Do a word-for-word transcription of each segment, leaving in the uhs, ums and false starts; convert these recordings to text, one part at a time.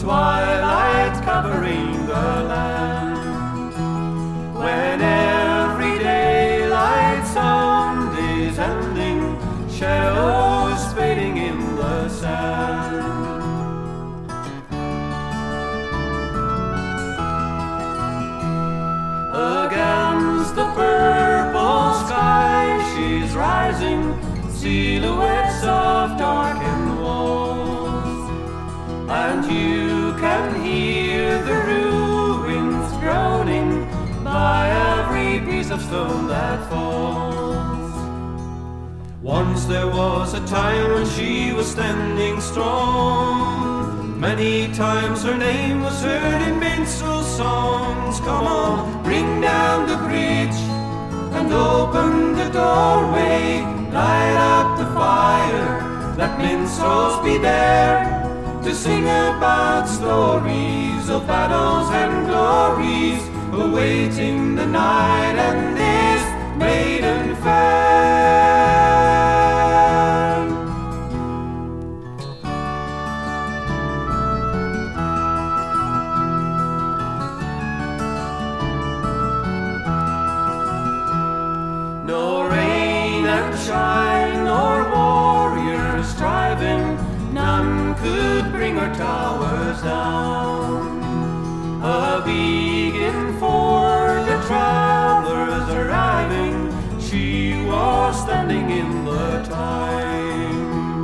twilight covering the land. When every daylight sound is ending, shadows fading in the sand. Against the purple sky she's rising, silhouettes of darkened walls, and you can hear the ruins groaning by every piece of stone that falls. Once there was a time when she was standing strong. Many times her name was heard in minstrel songs. Come on, bring down the bridge and open the doorway. Light up the fire, let minstrels be there to sing about stories of battles and glories, awaiting the night and this maiden fair. No rain and shine, nor warriors striving, none could bring her towers down. A beacon for the travelers arriving, she was standing in the time.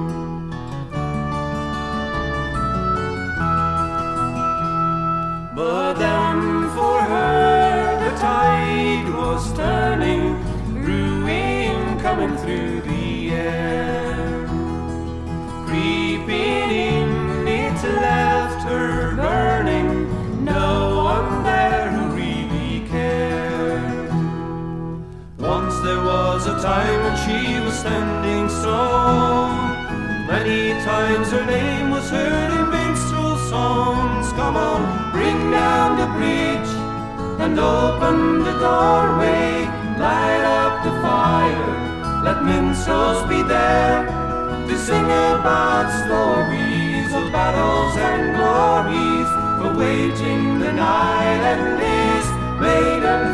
But then for her the tide was turning, ruin coming through the air. Creeping in, it left her burning, no one there who really cared. Once there was a time when she was standing strong. Many times her name was heard in minstrel songs. Come on, bring down the bridge and open the doorway. Light up the fire, let minstrels be there to sing about stories of battles and glories, awaiting the night and this maiden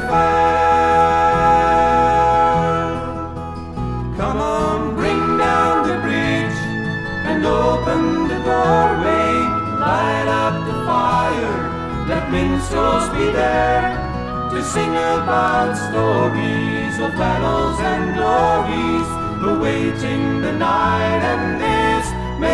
fair. Come on, bring down the bridge and open the doorway. Light up the fire, let minstrels be there to sing about stories of battles and glories, awaiting the night and this